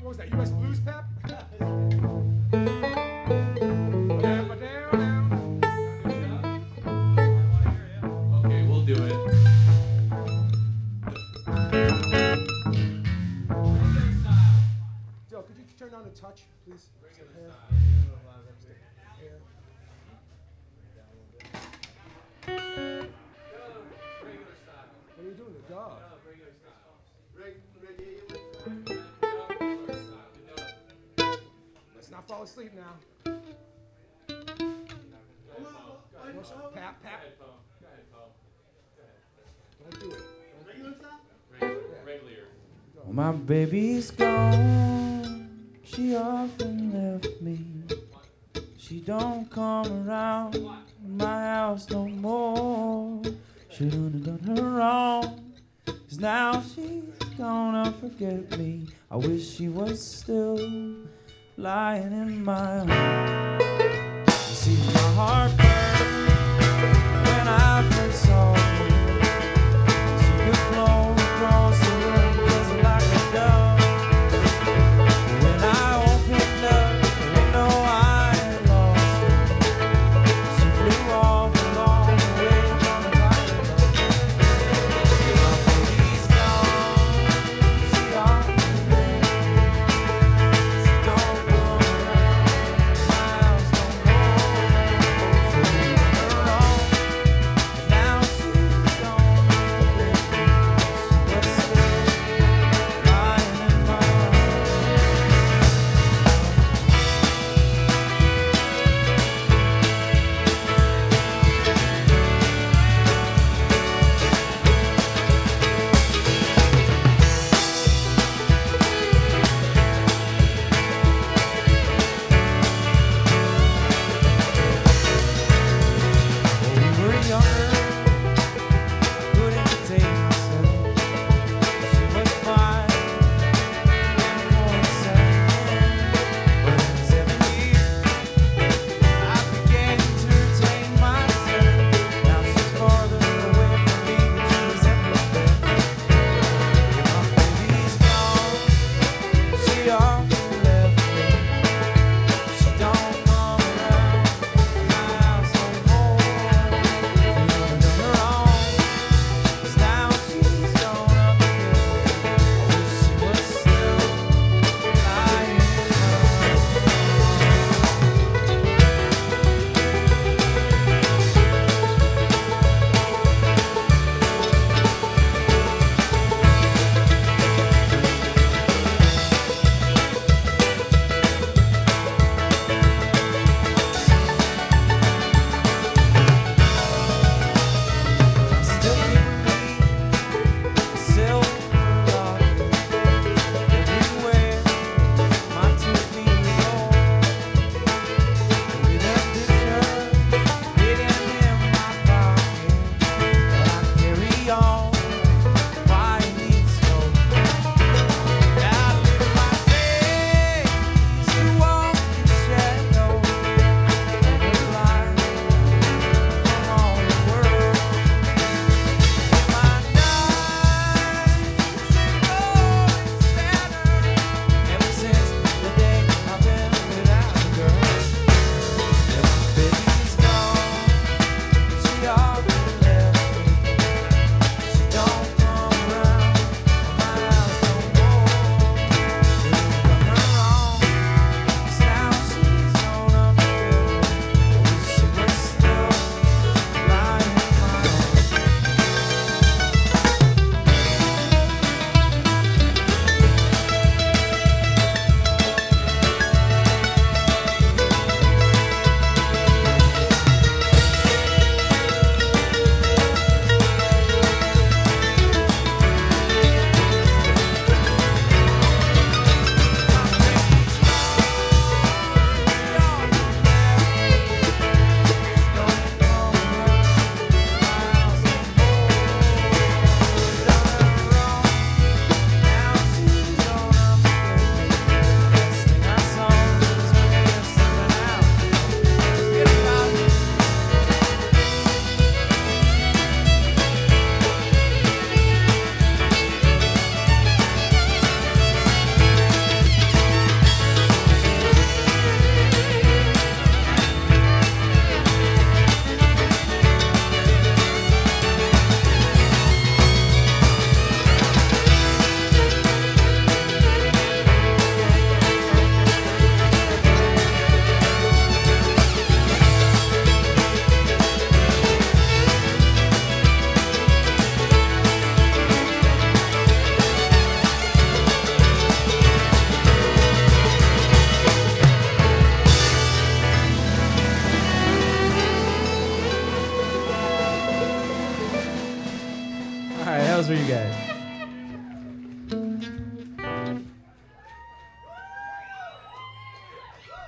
What was that? U.S. Blues Pep? Okay, we'll do it. Joe, could you turn on the touch, please? What are you doing? The dog. Let's not fall asleep now. Pat. Don't do it. Regular. Well, my baby's gone. She often left me. She don't come around my house no more. Shouldn't have done her wrong, 'cause now she's gonna forget me. I wish she was still lying in my arms. You see my heart burn when I first saw her. She could float across the room just like a dove. When I opened up the window, I had lost her. She flew off along the way from the fire. My baby's gone. She often left me. She don't come around my house no more. That was for you guys.